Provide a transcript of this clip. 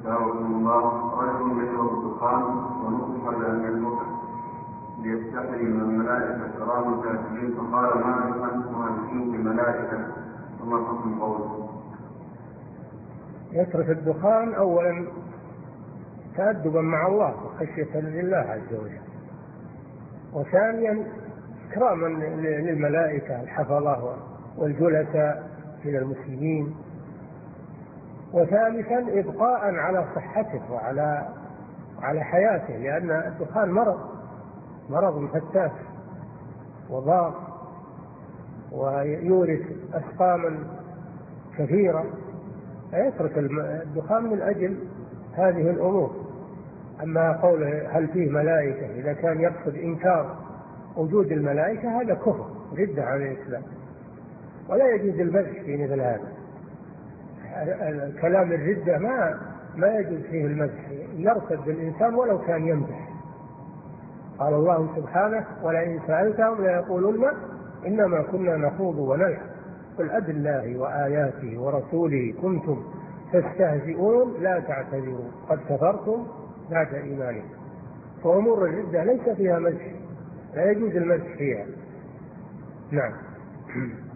دعوكم الله. رجل يشرب الدخان ونصح بأن يتركه ليستحي من الملائكة كرام الكافرين، فقال ما أنتم مهندسين بالملائكة وما حكم قوله؟ يترك الدخان أولا تأدبا مع الله وخشية لله عز وجل، وثانيا إكراما للملائكة الحفظة والجلساء من المسلمين، وثالثا إبقاء على صحته وعلى حياته، لأن الدخان مرض فتاك وضار ويورث أسقاما كثيرة، فيترك الدخان من أجل هذه الأمور. أما قوله هل فيه ملائكة إذا كان يقصد إنكار وجود الملائكة هذا كفر ردة عن الإسلام، ولا يجوز المزح في مثل هذا. كلام الردة ما يجوز فيه المزح، يرتد الإنسان ولو كان يمزح. قال الله سبحانه ولئن سألتهم ليقولن إنما كنا نخوض ونلعب قل أبالله وآياته ورسوله كنتم تستهزئون لا تعتذروا قد كفرتم بعد إيمانكم. فأمور الردة ليس فيها مزح، لا يجوز المزح فيها. نعم.